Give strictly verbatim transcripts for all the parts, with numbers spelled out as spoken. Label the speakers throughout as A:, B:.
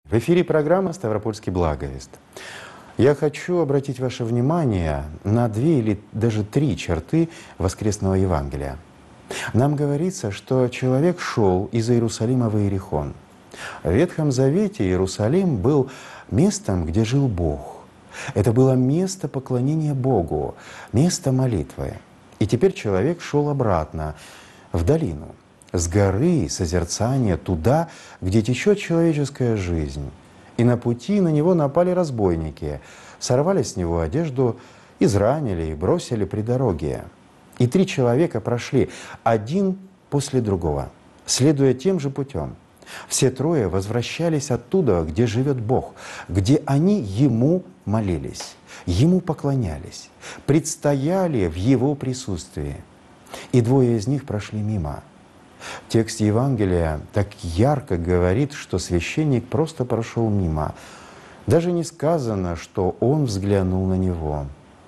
A: В эфире программа «Ставропольский благовест». Я хочу обратить ваше внимание на две или даже три черты воскресного Евангелия. Нам говорится, что человек шел из Иерусалима в Иерихон. В Ветхом Завете Иерусалим был местом, где жил Бог. Это было место поклонения Богу, место молитвы. И теперь человек шел обратно, в долину, с горы созерцания туда, где течет человеческая жизнь. И на пути на него напали разбойники, сорвали с него одежду, изранили и бросили при дороге. И три человека прошли, один после другого, следуя тем же путем. Все трое возвращались оттуда, где живет Бог, где они Ему молились, Ему поклонялись, предстояли в Его присутствии. И двое из них прошли мимо. Текст Евангелия так ярко говорит, что священник просто прошел мимо. Даже не сказано, что он взглянул на него.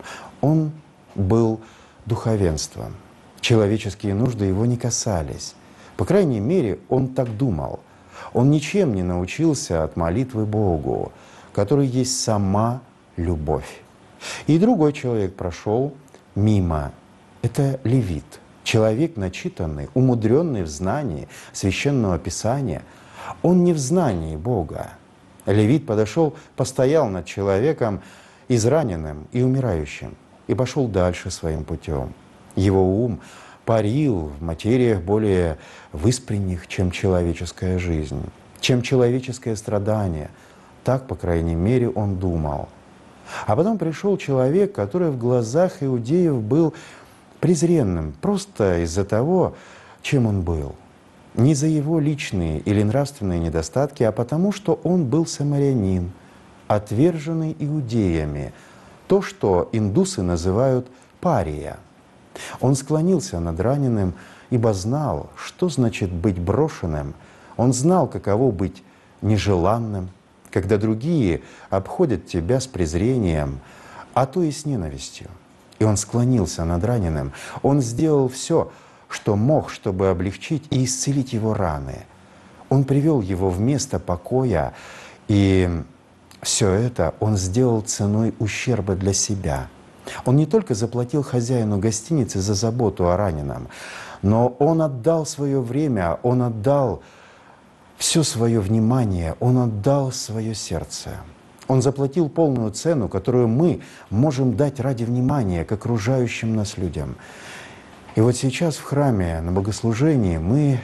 A: Он был духовенством. Человеческие нужды его не касались. По крайней мере, он так думал. Он ничем не научился от молитвы Богу, который есть сама любовь. И другой человек прошел мимо. Это левит. Человек начитанный, умудренный в знании Священного Писания. Он не в знании Бога. Левит подошел, постоял над человеком израненным и умирающим и пошел дальше своим путем. Его ум парил в материях более выспренних, чем человеческая жизнь, чем человеческое страдание. Так, по крайней мере, он думал. А потом пришел человек, который в глазах иудеев был презренным просто из-за того, чем он был. Не за его личные или нравственные недостатки, а потому, что он был самарянин, отверженный иудеями, то, что индусы называют пария. Он склонился над раненым, ибо знал, что значит быть брошенным. Он знал, каково быть нежеланным, когда другие обходят тебя с презрением, а то и с ненавистью. И он склонился над раненым. Он сделал все, что мог, чтобы облегчить и исцелить его раны. Он привел его в место покоя, и все это он сделал ценой ущерба для себя. Он не только заплатил хозяину гостиницы за заботу о раненом, но он отдал свое время, он отдал все свое внимание, он отдал свое сердце. Он заплатил полную цену, которую мы можем дать ради внимания к окружающим нас людям. И вот сейчас в храме на богослужении мы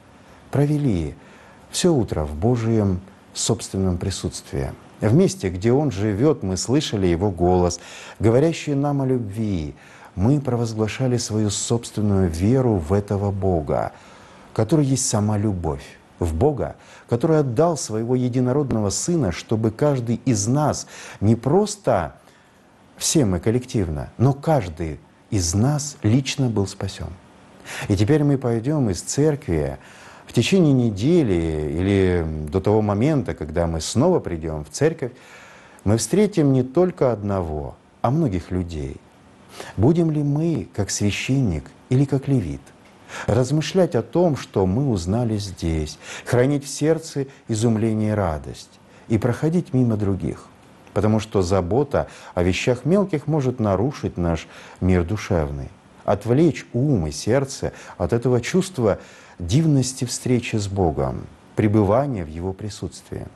A: провели все утро в Божьем собственном присутствии. В месте, где Он живет, мы слышали Его голос, говорящий нам о любви. Мы провозглашали свою собственную веру в этого Бога, который есть сама любовь. В Бога, который отдал своего единородного Сына, чтобы каждый из нас, не просто все мы коллективно, но каждый из нас лично был спасен. И теперь мы пойдем из церкви в течение недели или до того момента, когда мы снова придем в церковь, мы встретим не только одного, а многих людей. Будем ли мы, как священник или как левит, размышлять о том, что мы узнали здесь, хранить в сердце изумление и радость и проходить мимо других? Потому что забота о вещах мелких может нарушить наш мир душевный, отвлечь ум и сердце от этого чувства дивности встречи с Богом, пребывания в Его присутствии.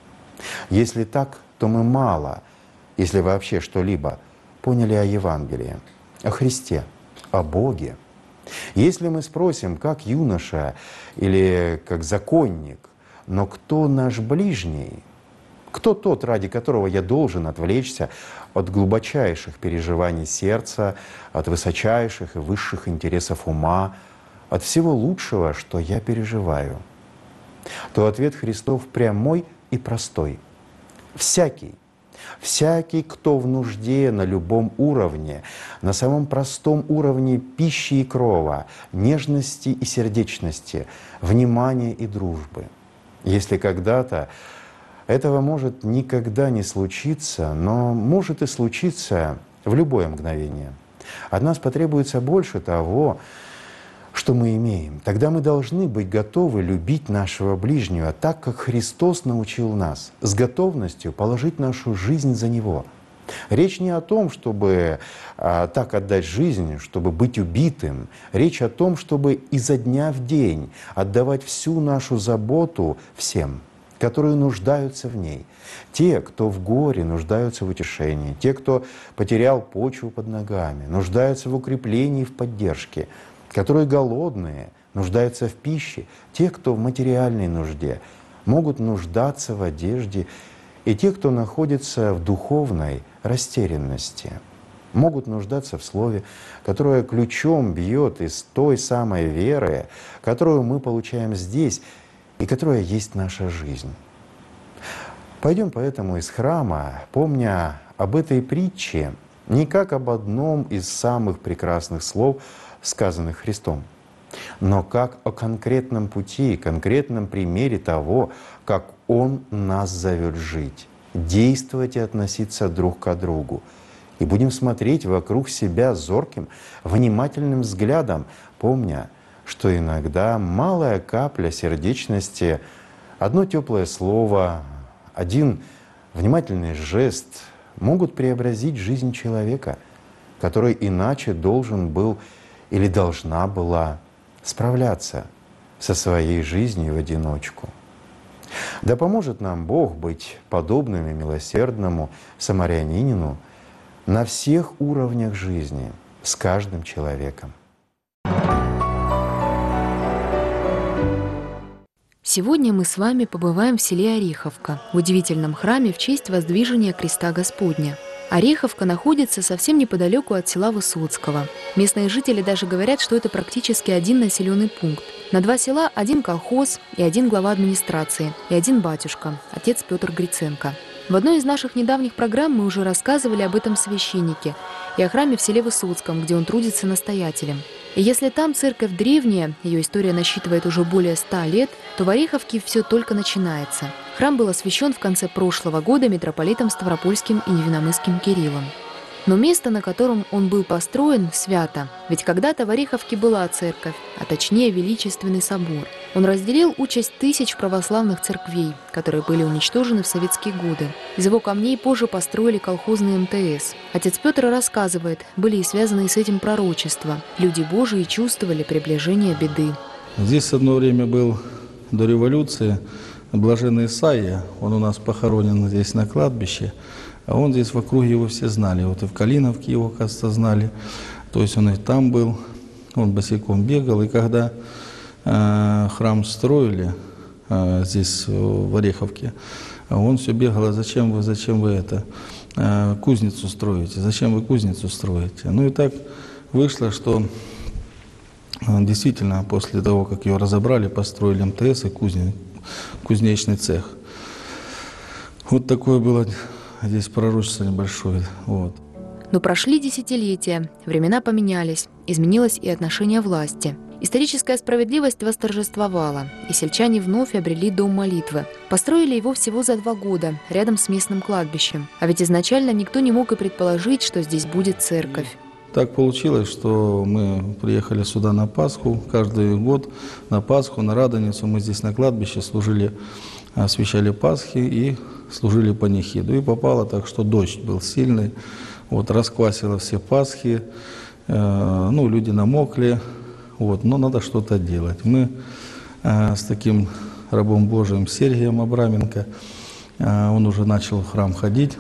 A: Если так, то мы мало, если вообще что-либо, поняли о Евангелии, о Христе, о Боге. Если мы спросим, как юноша или как законник, но кто наш ближний, кто тот, ради которого я должен отвлечься от глубочайших переживаний сердца, от высочайших и высших интересов ума, от всего лучшего, что я переживаю, то ответ Христов прямой и простой. Всякий, всякий, кто в нужде на любом уровне, на самом простом уровне пищи и крова, нежности и сердечности, внимания и дружбы. Если когда-то этого может никогда не случиться, но может и случиться в любое мгновение. От нас потребуется больше того, что мы имеем, тогда мы должны быть готовы любить нашего ближнего так, как Христос научил нас, с готовностью положить нашу жизнь за Него. Речь не о том, чтобы а, так отдать жизнь, чтобы быть убитым. Речь о том, чтобы изо дня в день отдавать всю нашу заботу всем, которые нуждаются в ней. Те, кто в горе, нуждаются в утешении. Те, кто потерял почву под ногами, нуждаются в укреплении и в поддержке. Которые голодные, нуждаются в пище. Те, кто в материальной нужде, могут нуждаться в одежде. И те, кто находится в духовной растерянности, могут нуждаться в слове, которое ключом бьет из той самой веры, которую мы получаем здесь и которая есть наша жизнь. Пойдем поэтому из храма, помня об этой притче не как об одном из самых прекрасных слов, сказанных Христом, но как о конкретном пути, конкретном примере того, как Он нас зовет жить, действовать и относиться друг к другу. И будем смотреть вокруг себя зорким, внимательным взглядом, помня, что иногда малая капля сердечности, одно теплое слово, один внимательный жест могут преобразить жизнь человека, который иначе должен был или должна была справляться со своей жизнью в одиночку. Да поможет нам Бог быть подобными милосердному самарянину на всех уровнях жизни, с каждым человеком.
B: Сегодня мы с вами побываем в селе Ореховка, в удивительном храме в честь воздвижения Креста Господня. Ореховка находится совсем неподалеку от села Высоцкого. Местные жители даже говорят, что это практически один населенный пункт. На два села один колхоз и один глава администрации, и один батюшка, отец Петр Гриценко. В одной из наших недавних программ мы уже рассказывали об этом священнике и о храме в селе Высоцком, где он трудится настоятелем. И если там церковь древняя, ее история насчитывает уже более ста лет, то в Ореховке все только начинается. Храм был освящен в конце прошлого года митрополитом Ставропольским и Невиномысским Кириллом. Но место, на котором он был построен, свято. Ведь когда-то в Ореховке была церковь, а точнее величественный собор. Он разделил участь тысяч православных церквей, которые были уничтожены в советские годы. Из его камней позже построили колхозный эм тэ эс. Отец Петр рассказывает, были и связанные с этим пророчества. Люди Божии чувствовали приближение беды.
C: Здесь одно время был до революции блаженный Исаия. Он у нас похоронен здесь на кладбище. А он здесь в округе его все знали. Вот и в Калиновке его, кажется, знали. То есть он и там был, он босиком бегал. И когда э, храм строили э, здесь, в Ореховке, он все бегал: а зачем вы, зачем вы это, э, кузницу строите, зачем вы кузницу строите? Ну и так вышло, что э, действительно после того, как ее разобрали, построили эм тэ эс и кузне, кузнечный цех. Вот такое было здесь пророчество небольшое. Вот.
B: Но прошли десятилетия, времена поменялись, изменилось и отношение власти. Историческая справедливость восторжествовала, и сельчане вновь обрели дом молитвы. Построили его всего за два года, рядом с местным кладбищем. А ведь изначально никто не мог и предположить, что здесь будет церковь.
C: Так получилось, что мы приехали сюда на Пасху. Каждый год на Пасху, на Радоницу мы здесь на кладбище служили, освящали Пасхи и служили панихиду. И попало так, что дождь был сильный, вот, расквасило все Пасхи, э, ну, люди намокли, вот, но надо что-то делать. Мы э, с таким рабом Божиим Сергием Абраменко, э, он уже начал в храм ходить,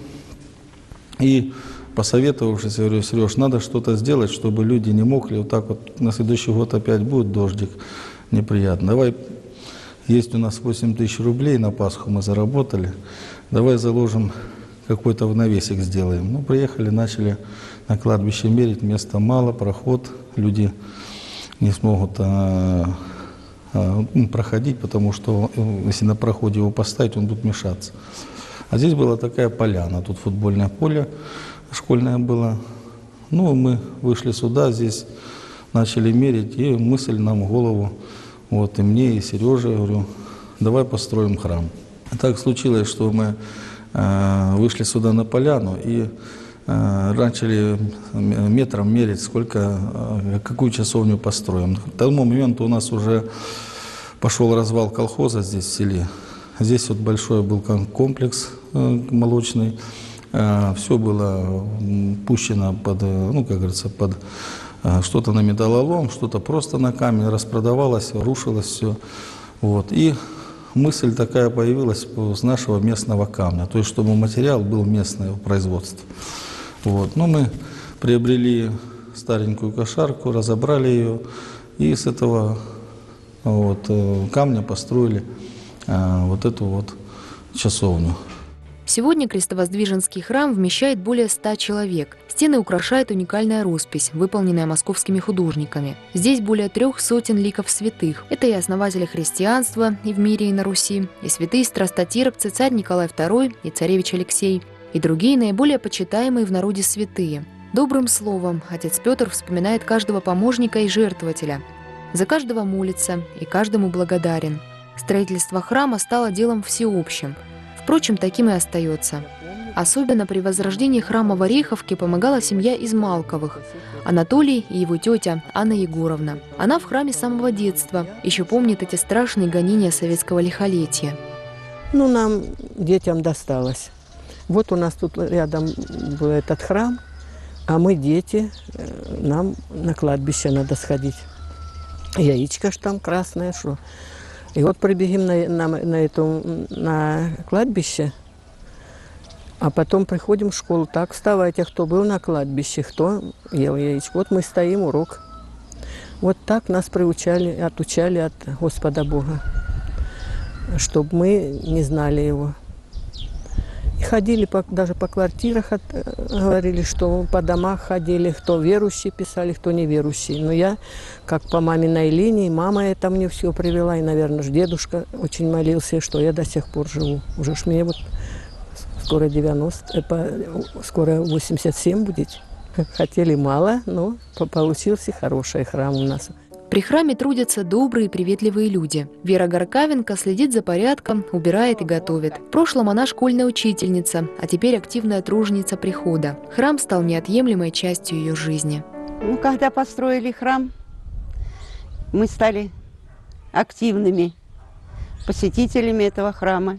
C: и посоветовавшись, я говорю: Сереж, надо что-то сделать, чтобы люди не мокли, вот так вот на следующий год опять будет дождик, неприятно. Давай, есть у нас восемь тысяч рублей на Пасху мы заработали, давай заложим какой-то в навесик сделаем. Ну, приехали, начали на кладбище мерить, места мало, проход, люди не смогут а, а, проходить, потому что если на проходе его поставить, он будет мешаться. А здесь была такая поляна, тут футбольное поле школьное было. Ну, мы вышли сюда, здесь начали мерить, и мысль нам в голову, вот, и мне, и Сереже, говорю, давай построим храм. Так случилось, что мы э, вышли сюда на поляну, и э, начали метром мерить, сколько, э, какую часовню построим. К тому моменту у нас уже пошел развал колхоза здесь в селе. Здесь вот большой был комплекс э, молочный. Э, все было пущено под, ну, как говорится, под э, что-то на металлолом, что-то просто на камень, распродавалось, рушилось все. Вот. И мысль такая появилась с нашего местного камня, то есть чтобы материал был местного производства. Вот. Но мы приобрели старенькую кошарку, разобрали ее и с этого вот, камня построили а, вот эту вот часовню.
B: Сегодня Крестовоздвиженский храм вмещает более ста человек. Стены украшает уникальная роспись, выполненная московскими художниками. Здесь более трех сотен ликов святых. Это и основатели христианства и в мире, и на Руси, и святые страстотерпцы царь Николай второй и царевич Алексей, и другие наиболее почитаемые в народе святые. Добрым словом отец Петр вспоминает каждого помощника и жертвователя. За каждого молится и каждому благодарен. Строительство храма стало делом всеобщим. Впрочем, таким и остается. Особенно при возрождении храма в Ореховке помогала семья Измалковых – Анатолий и его тетя Анна Егоровна. Она в храме с самого детства, еще помнит эти страшные гонения советского лихолетия.
D: Ну, нам, детям, досталось. Вот у нас тут рядом был этот храм, а мы, дети, нам на кладбище надо сходить. Яичко ж там красное, что. И вот прибегим на, на, на, эту, на кладбище, а потом приходим в школу. Так, вставайте, кто был на кладбище, кто ел яичко. Вот мы стоим, урок. Вот так нас приучали, отучали от Господа Бога, чтобы мы не знали Его. И ходили по, даже по квартирах, от, говорили, что по домах ходили, кто верующий писали, кто неверующий. Но я, как по маминой линии, мама это мне все привела, и, наверное, дедушка очень молился, что я до сих пор живу. Уже ж мне вот скоро девяносто, э, скоро восемьдесят семь будет. Хотели мало, но получился хороший храм у нас.
B: При храме трудятся добрые и приветливые люди. Вера Горкавенко следит за порядком, убирает и готовит. В прошлом она школьная учительница, а теперь активная труженица прихода. Храм стал неотъемлемой частью ее жизни.
E: Ну, когда построили храм, мы стали активными посетителями этого храма.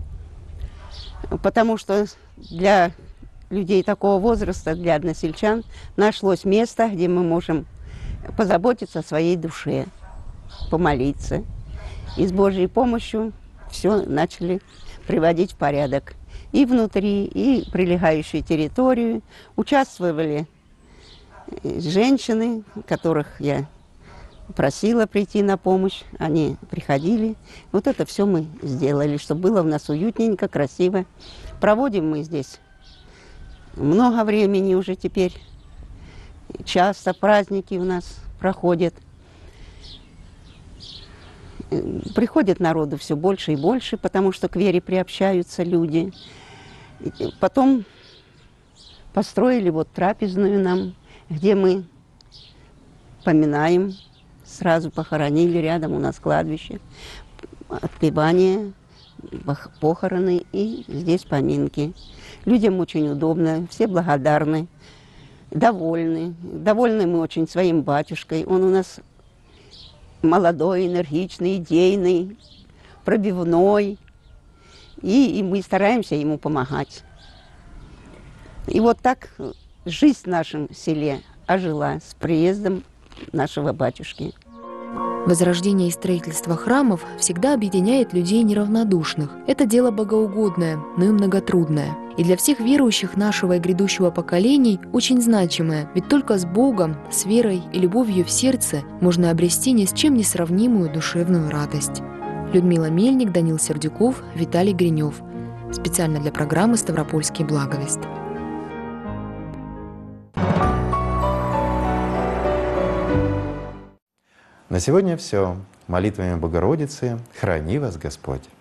E: Потому что для людей такого возраста, для односельчан, нашлось место, где мы можем позаботиться о своей душе, помолиться. И с Божьей помощью все начали приводить в порядок. И внутри, и прилегающую территорию. Участвовали женщины, которых я просила прийти на помощь. Они приходили. Вот это все мы сделали, чтобы было у нас уютненько, красиво. Проводим мы здесь много времени уже теперь. Часто праздники у нас проходят. Приходит народу все больше и больше, потому что к вере приобщаются люди. Потом построили вот трапезную нам, где мы поминаем, сразу похоронили, рядом у нас кладбище, отпевание, похороны и здесь поминки. Людям очень удобно, все благодарны. Довольны. Довольны мы очень своим батюшкой. Он у нас молодой, энергичный, идейный, пробивной. И, и мы стараемся ему помогать. И вот так жизнь в нашем селе ожила с приездом нашего батюшки.
B: Возрождение и строительство храмов всегда объединяет людей неравнодушных. Это дело богоугодное, но и многотрудное. И для всех верующих нашего и грядущего поколений очень значимое, ведь только с Богом, с верой и любовью в сердце можно обрести ни с чем не сравнимую душевную радость. Людмила Мельник, Данил Сердюков, Виталий Гринев. Специально для программы «Ставропольский благовест».
A: На сегодня все. Молитвами Богородицы храни вас Господь.